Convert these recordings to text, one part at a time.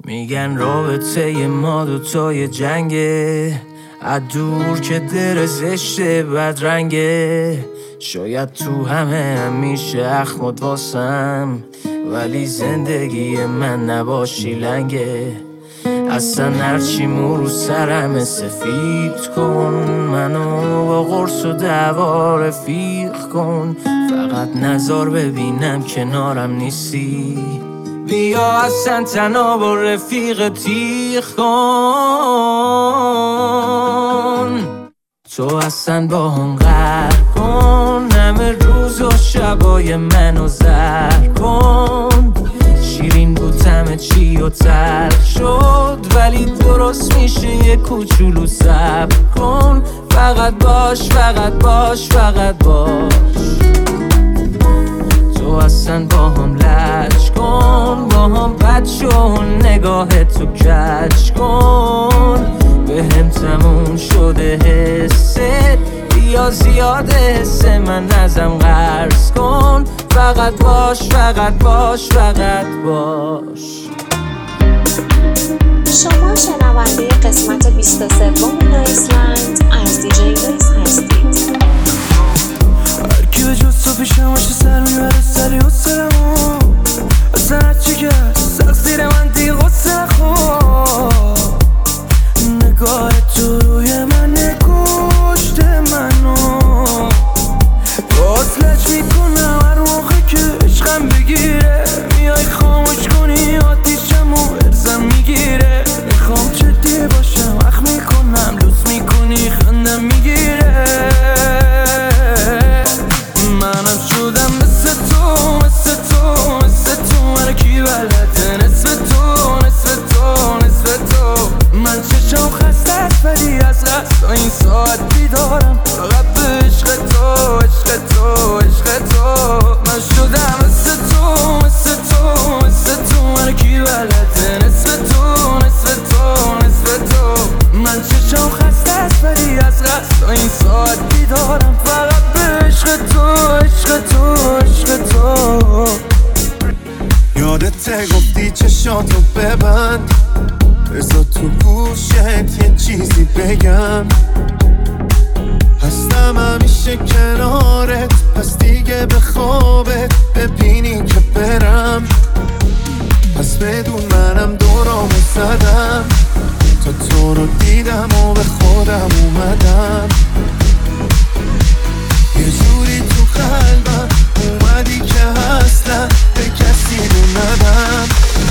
میگن رابطه ما دوتای جنگه، از دور که در زشته بدرنگه. شاید تو همیشه اخمت واسم، ولی زندگی من نباشی لنگه. اصلا هرچی مو رو سرم سفید کن، منو با قرص و دعوا رفیق کن. فقط نظر ببینم کنارم نیستی، بیا اصلا تنها با رفیق تیغ کن. تو اصلا با هم غرق کن، همه روز و شبای منو زر کن. شیرین بود همه چی و تلخ شد، ولی درست میشه یه کوچولو صبر کن. فقط باش فقط باش فقط باش. تو اصلا با هم لج کن، با هم بد شو، نگاه تو کج کن. به هم تموم شده حست، بیا زیاده حس من ازم قرض کن. فقط باش فقط باش فقط باش. شما شنونده قسمت 23 نایسلند از دیجی نایس هستید. هرکی به جز تو پیشم باشه سر میبره سری و سرمو. اصلا هرچی که سخت زیر من دیگه غصه نخور. نگاه تو روی من کشته منو، باز لج میکنم هر موقع که عشقم بگیره. میای خاموش کنی آتیشمو ارزم میگیره. میخوام جدی باشم وقت میکنم لوس میکنی خندم میگیره. منم شدم مثل تو مثل تو مثل تو. من کی بلده نصف تو نصف تو نصف تو. من چشم خسته است ولی از قصد این ساعت بیدارم. فقط به عشق تو عشق تو عشق تو. من شدم مثل تو مثل تو مثل تو. من کی بلده نصف تو نصف تو نصف تو. من چشم خسته است ولی از قصد این ساعت بیدارم. فقط به عشق تو عشق تو عشق تو. یادته گفتی چشاتو ببند، بذار تو گوشت یه چیزی بگم. هستم همیشه کنارت، پس دیگه به خوابت ببینی که برم. پس بدون منم دورامو زدم، تا تو رو دیدم و به خودم اومدم. یه جوری تو قلبم اومدی که اصلا به کسی رو ندم.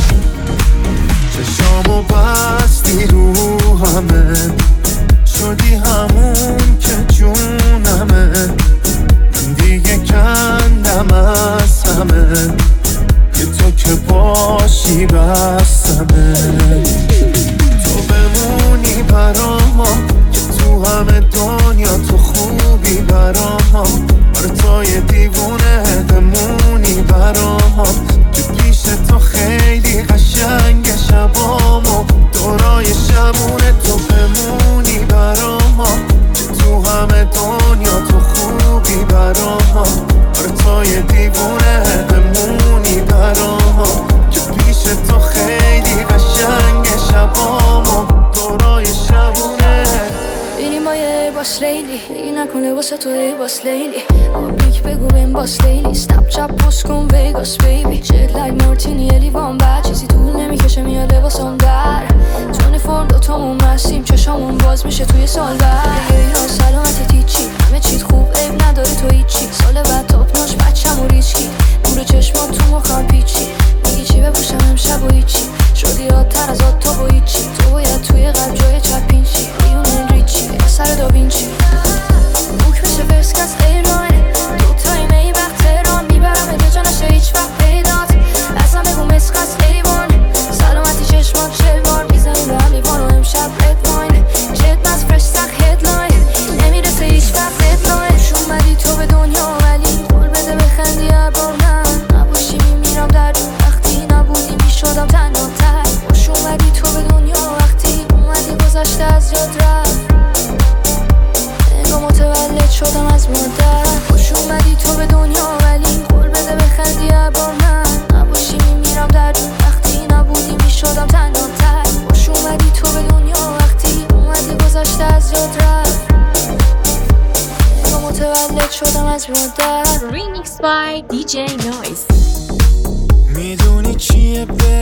چشامو بستی رو همه، شدی همون که جونمه. من دیگه کندم از همه، که تو که باشی بستمه. تو بمونی برام، که تو همه دنیا تو خوبی برام. آره تو یه دیوونه بمونی برام، که پیش تو خیلی قشنگ شبامو. دورای شبونه تو بمونی برام، که تو همه دنیا تو خوبی برام. آره تو یه دیوونه بمونی برام، که پیش تو خیلی قشنگ شبامو. دورای شبونه بینیم با یه باس لیلی، بگی نکنه واسه تو ای باس لیلی. آبیک بگو بین باس لیلی، سنپ چپ پست کن ویگاس بیبی. جت لگ مارتینی یه لیوان بعد چیزی طول نمیکشه میاد لباسم در. تون فرم دوتامون مستیم، چشامون باز میشه توی سال بعد. ایران سلامت تیچی، همه چیت خوب عیب نداره تو هیچی. سال بعد تاپناش بچم و ریچکی، نور چشمات تو مخم پیچی. میگی چی بپوشم امشب و هیچی، شدی یادتر از آد تا با هیچی. تو باید توی قلب جای چپین چی، لیونل ریچی سر داوینچی. موک بشه فرسکست ایران، دوتایی می وقت تهران. میبرم به جانش هیچ وقت پیدات، ازم بگو مسکست ایوان. سلامتی چشمات شلوار، میزنیم به هم لیوان و امشب رد واین. جت مز فرش سخ هدلاین، نمیرسه هیچ وقت ددلاین. شون اومدی تو به دنیا ولی قول بده بخندی هر بار. نه نباشی میمیرم در دون، وقتی نبودی میشدم تنها تر. خوش اومدی تو به دنیا وقتی اومدی گذشته از یاد رفت.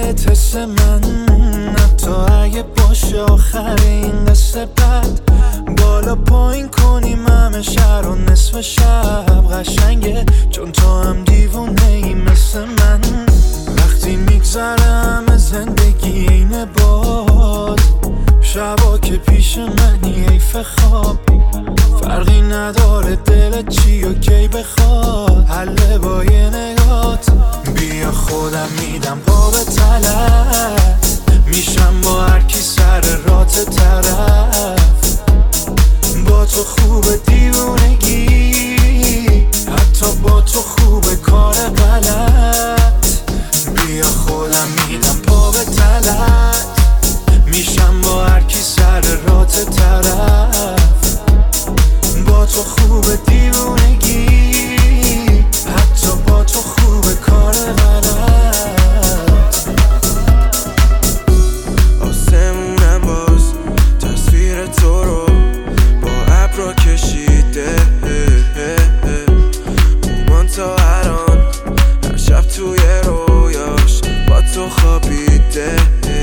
بهت حس من، حتی اگه باشه آخر این قصه بد. بالا پایین کنیم همه شهر و نصف شب قشنگه، چون تو هم دیوونه ای مثل من. وقتی میگذره همه زندگی اینه باد، شبا که پیش منی حیف خواب. فرقی نداره دلت چی و کی بخواد، حله با یه نگات. بیا خودم میدم پا به طلب، میشم با هر کی سر رات طرف. با تو خوبه دیوونگی، حتی با تو خوبه کار غلط. بیا خودم میدم پا به طلب، میشم با هر کی سر رات طرف. با تو خوبه دیوونگی، حتی با تو خوبه کار غلط. آسمونم باز تصویر تو رو با ابرا کشیده، اومان تا الان هر شب توی رویاش با تو خوابیده.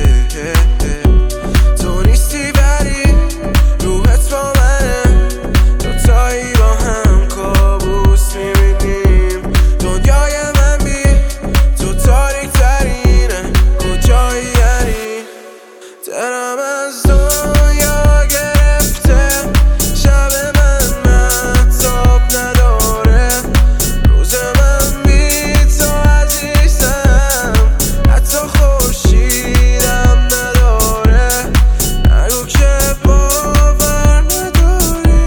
تو نیستی ولی روحت با منه، دوتایی با هم کابوس میبینیم. دنیای من بی تو تاریک ترینه، کجایی یعنی؟ دلم از دنیا گرفته، شب من مهتاب نداره. روز من بی تو عزیزم، حتی خورشیدم نداره. نگو که باور نداری،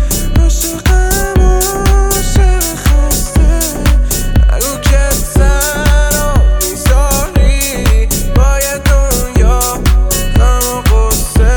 عاشقم عاشق خسته. نگو که تنها میذاری باید دنیا غم و غصه.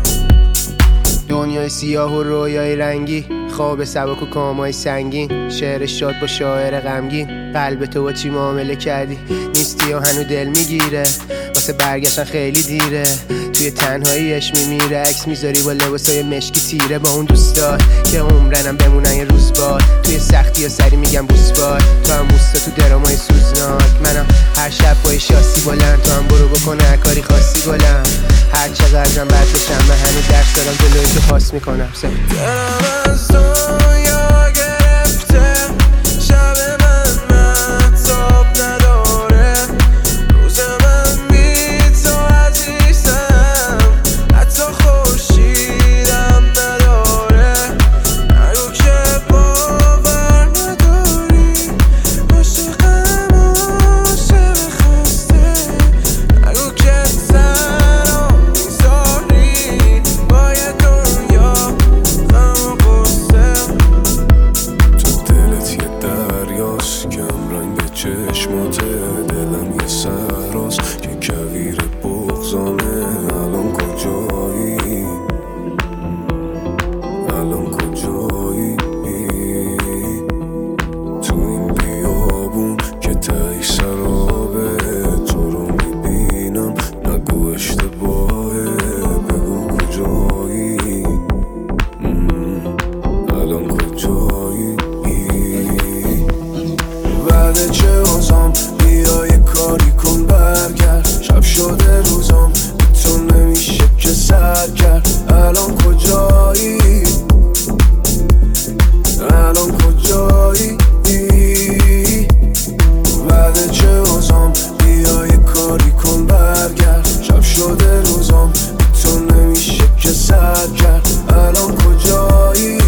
دنیای سیاه و رویای رنگی، خواب سبک و کامای سنگین، شعر شاد با شاعر غمگین. قلب تو با چی معامله کردی؟ نیستی و هنو دل میگیره، واسه برگشتن خیلی دیره. توی تنهاییش میمیره، عکس میذاری با لباسای مشکی تیره. با اون دوستات که عمرنم بمونن یه روز بار، توی سختی یا سری میگم بوسبار. تو هم موستا تو درامای سوزناک، منم هر شب با شاسی بلند. تو هم برو بکنه هر کاری خاصی گلم، هر چقدرم بد بشم من هنو درس دارم جلوی تو پاس میکنم. دلم از دنیا گرفته، شب من مهتاب نداره. روز من بی تو عزیزم، حتی خورشیدم نداره. نگو که باور نداری، عاشقم عاشق خسته. نگو که تنها میذاری باید دنیا غم و غصه. تو دلت یه دریاست که همرنگ چشماته، دلم یه سراست که کویر بغضانه. الان کجایی؟ الان کجایی؟ تو این بیابون که تهی سرابه، تو رو میبینم نگو اشتباهه. بگو کجایی؟ الان کجایی؟ بعد چه عذام بیا یه کاری کن برگرد. شب شده روزام بی تو نمیشه که سر کرد. الان کجایی؟ الان کجایی؟ بعد چه عذام بیا یه کاری کن برگرد. شب شده روزام بی تو نمیشه که سر کرد. الان کجایی؟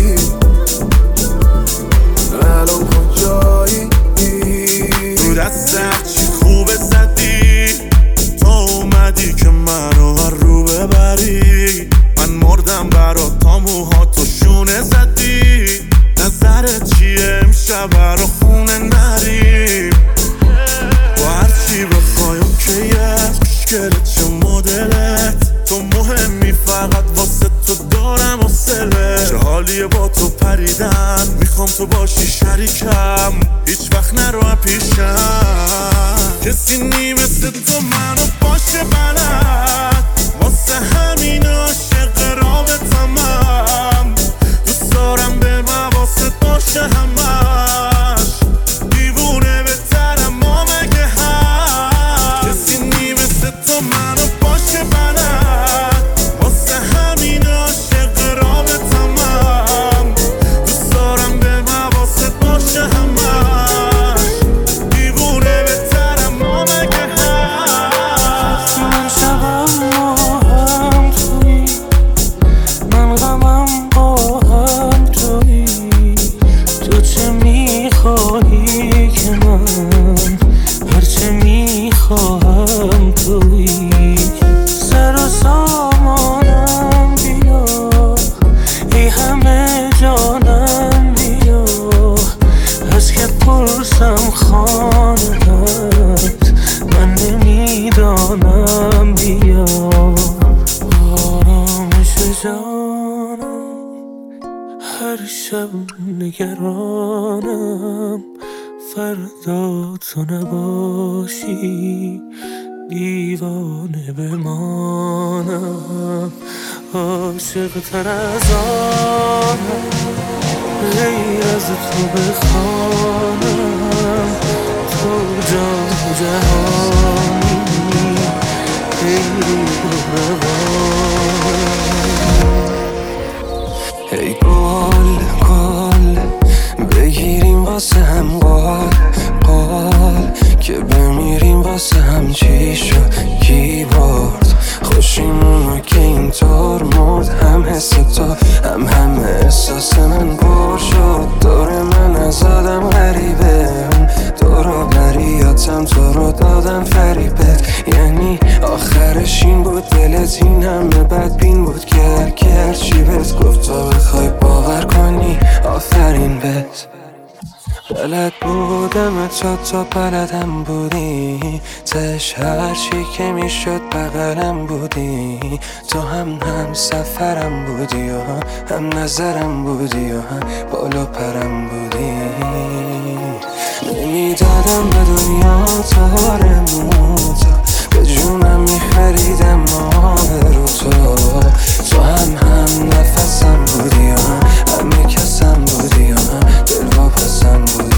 الان کجایی؟ رو دستت چی خوبه زدی، تو اومدی که منو هر رو ببری. من مردم برات تا موهاتو شونه زدی. نظرت چیه امشب رو خونه نریم؟ با هرچی بخوای اوکیه، خوشگلت چه مدلت. تو مهمی فقط واسه تو دارم حوصله. چه حالیه با تو پریدن، میخوام تو باشی شریکم، هیچ وقت نرو پیشم. کسی نی مثل تو منو باشه بلد، واسه همین عاشق رابطمم. دوست دارم به مواست باشه همش، دیوونه بهترم ما مگه هم. کسی نی نگرانم فردا تو نباشی دیوانه بمانم عاشق تر از آنم غیر از تو بخوانم تو جان جهانی ای گل گل بگیریم واسه هم قال که بمیریم واسه هم چی شد کی برد خوشیمونو که اینطور مرد هم حس تو هم احساس من پر شد دور من از آدم غریبه دورو بریاتم تو رو دادم فریبت یعنی آخرش این بود دلت این همه بدبین بود که چی بهت گفت تو بخوای باور کنی آفرین بهت بلد بودم تا بلدم بودی تش هرچی که میشد بغلم بودی تو هم سفرم بودی و هم نظرم بودی و هم بالا پرم بودی نمیدادم به دنیا تارموت به جونم میخریدم آبرو تو هم نفسم بودی و هم کسم بودی و هم دلواپسم بودی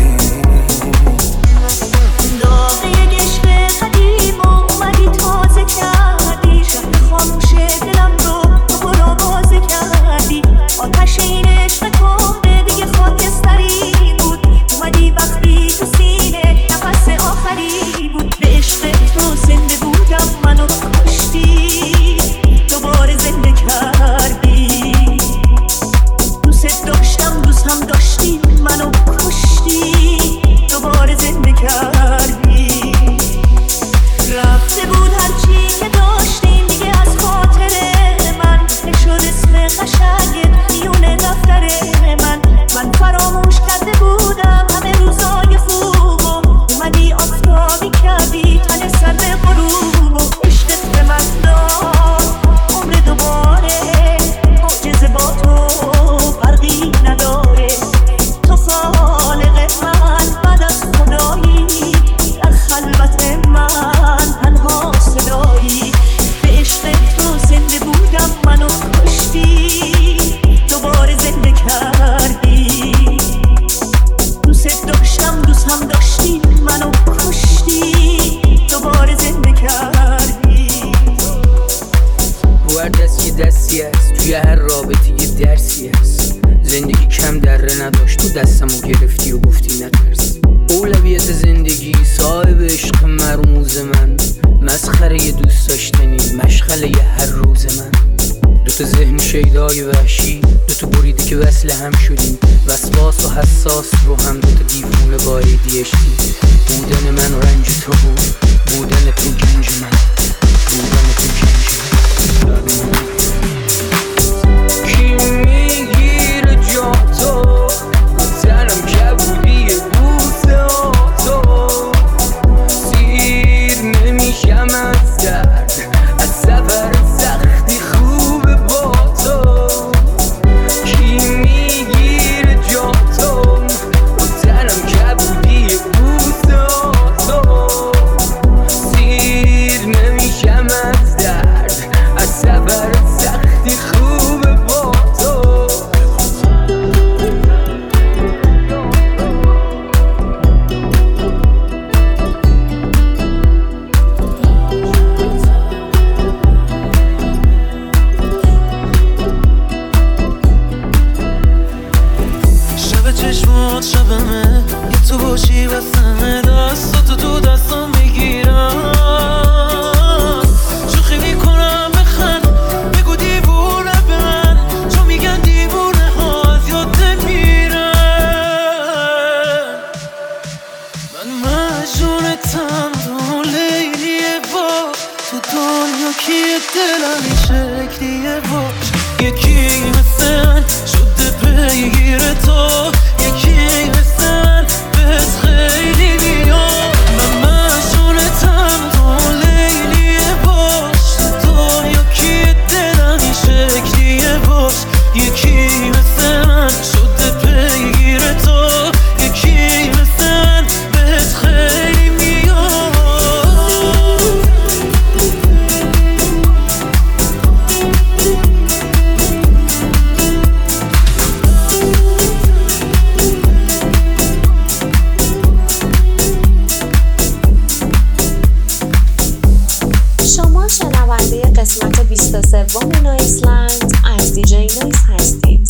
داغ یک عشق قدیم اومدی تازه کردی شهر خاموش دلم رو تو برو بازه کردی آتش این عشق کهنه دیگه خاکستری بود اومدی وقتی تو سینه نفس آخری بود به عشق تو زنده بودم منو کشتی دوباره زنده کردی دوست داشتم دوست هم داشتی منو کشتی دوباره زنده کردی رفته بود هرچی که داشتیم دیگه از خاطر من نشد اسم قشنگت میونه دفتر من فراموش کرده بودم همه روزای خوبم اومدی آفتابی کردی تن سر به غروب و عشقت به من داد عمر دوباره معجزه با تو فرقی نداره تو خالق من بعد از خدایی در خلوت من تنها صدایی به عشق تو زنده بودم منو کشتی دوباره زنده کردی دوست داشتم دوست هم داشتی منو کشتی دوباره زنده کردی هر دست یه دستی هست توی هر رابطه یه درسی هست زندگی کم دره نداشت تو دستمو گرفتی و گفتی نترس اولویت زندگی صاحب عشق مرموز من مسخره یه دوست داشتنی مشغله یه هر روز من دوتا ذهن شیدای وحشی دوتا بریده که وصل هم شدیم وسواس و حساس رو هم دوتا دیوونه با ADHD بودن من و رنج تو بود بودن تو گنج من بودن تو گنج من کی میگیره جا تو تنم کبودی بوسه تو سیر نمیشم از درد از سفر سختی خوبه با تو کی میگیره جا تو تنم کبودی بوسه تو سیر نمیشم از درد از سفر سختی خوبه با تو شب چشمات شبمه یه تو باشی وسمه دستاتو تو دستام میگیرم شوخی میکنم بخند بگو دیوونه به من چون میگن دیوونه ها از یاد نمیرن من مجنونتم تو لیلیه با تو دنیا کیه دلم این شکلیه باش یکی مثل من شده بگیر تو یکی مثل من بهت خیلی میاد من مجنونتم تو لیلیه باش تو دنیا کیه دلم این شکلیه باش یکی مثل من شده بگیر شما شنونده قسمت 23 نایسلند از دیجی نایس هستید.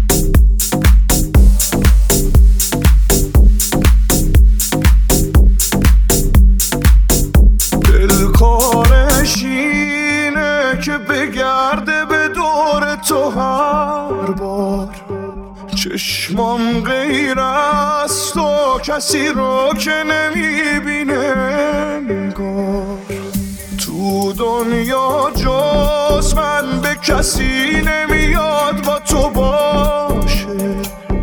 دلکارش اینه که بگرده به دور تو هر بار، چشمام غیر از تو کسی رو که نمیبینه انگار، تو دنیا جز من به کسی نمیاد با تو باشه،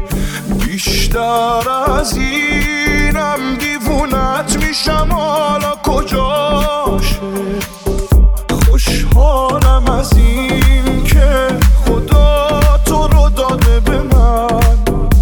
بیشتر از اینم دیوونت میشم حالا کجاشه. خوشحالم از این که خدا تو رو داده به من،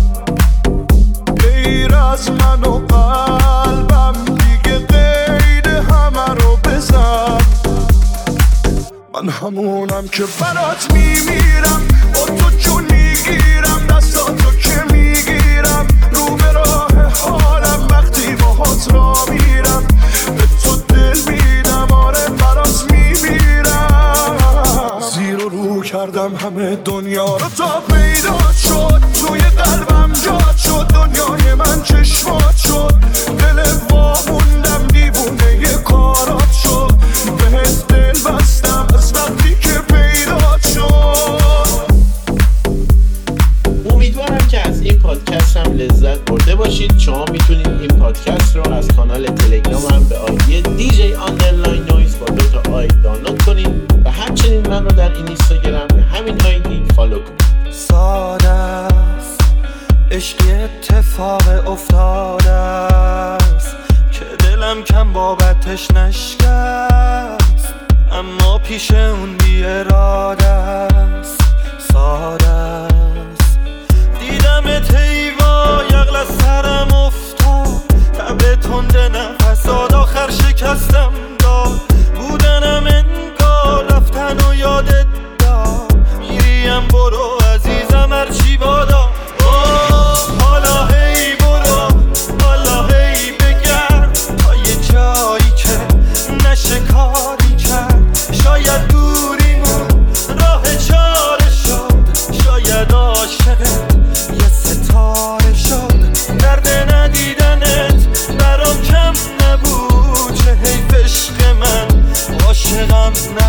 غیر از من و قلبم دیگه قید همه رو بزن. من همونم که برات میمیرم، با تو جون میگیرم، دستاتو که میگیرم، رو به راه حالم وقتی باهات را میرم، به تو دل میدم، آره برات میمیرم. زیر و رو کردم همه دنیا رو تا پیدا شد، توی قلبم جات شد، دنیای من چشمات شد، دل واموندم دیوونه ی کارات شد، بهت دل بستم از وقتی که پیدا شد. امیدوارم که از این پادکست هم لذت برده باشید. شما میتونید این پادکست رو از کانال تلگرام هم به آیدی DJ_Noise با 2 تا آی دانلود کنید و همچنین من رو در این اینستاگرام به همین آیدی فالو کنید. ساده است عشقی اتفاق افتاده است که دلم کم بابتش نشکست، اما پیش اون بی اراده است. ساده است دیدم تیوا یغل از سرم افتاد، تب تند نفس داد، آخر شکستم داد، بودنم انگار رفتن و یادت داد، میریم برو عزیزم هرچی بادا. حالا هی برو، حالا هی بگرد تا یه جایی که نشه کاری کرد، شاید دوریمون راه چاره شد، شاید عاشقت یه ستاره شد، درد ندیدنت برام کم نبود، چه حیف عشق من عاشقم